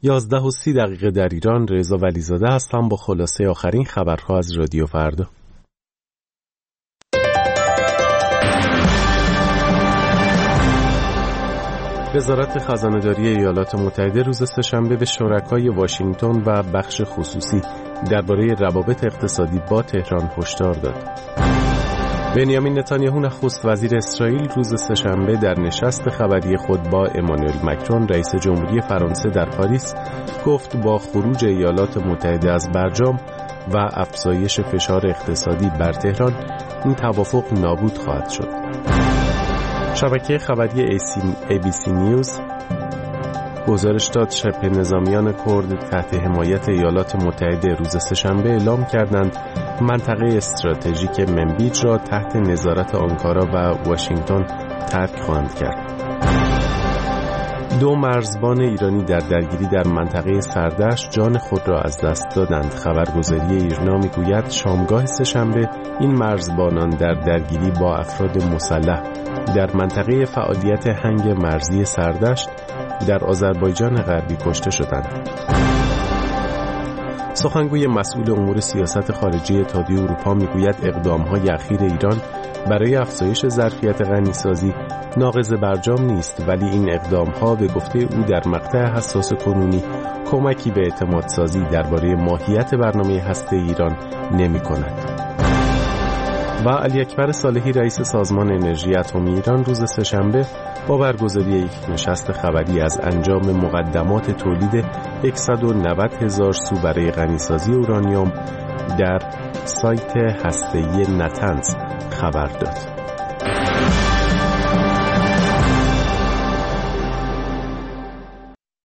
11:30 در ایران. رضا ولیزاده هستم با خلاصه آخرین خبرها از رادیو فردا. وزارت خزانه‌داری ایالات متحده روز سه‌شنبه به شرکای واشنگتن و بخش خصوصی درباره روابط اقتصادی با تهران هشدار داد. بنیامین نتانیاهو نخست وزیر اسرائیل روز سه‌شنبه در نشست خبری خود با امانوئل مکرون رئیس جمهوری فرانسه در پاریس گفت با خروج ایالات متحده از برجام و افزایش فشار اقتصادی بر تهران این توافق نابود خواهد شد. شبکه خبری ABC نیوز گزارش داد شبه نظامیان کرد تحت حمایت ایالات متحده روز سه‌شنبه اعلام کردند منطقه استراتژیک منبیج را تحت نظارت آنکارا و واشنگتن ترک خواهند کرد. 2 مرزبان ایرانی در درگیری در منطقه سردشت جان خود را از دست دادند. خبرگزاری ایرنا میگوید شامگاه سه‌شنبه این مرزبانان در درگیری با افراد مسلح در منطقه فعالیت هنگ مرزی سردشت در آذربایجان غربی کشته شدند. سخنگوی مسئول امور سیاست خارجی اتحادیه اروپا میگوید اقدام‌های اخیر ایران برای افزایش ظرفیت غنیسازی ناقض برجام نیست، ولی این اقدام‌ها به گفته او در مقطع حساس کنونی کمکی به اعتمادسازی درباره ماهیت برنامه هسته ایران نمی‌کند. و علی اکبر صالحی رئیس سازمان انرژی اتمی ایران روز سه‌شنبه با برگزاری یک نشست خبری از انجام مقدمات تولید 190,000 سو برای غنیسازی اورانیوم در سایت هسته‌ای نتنز خبر داد.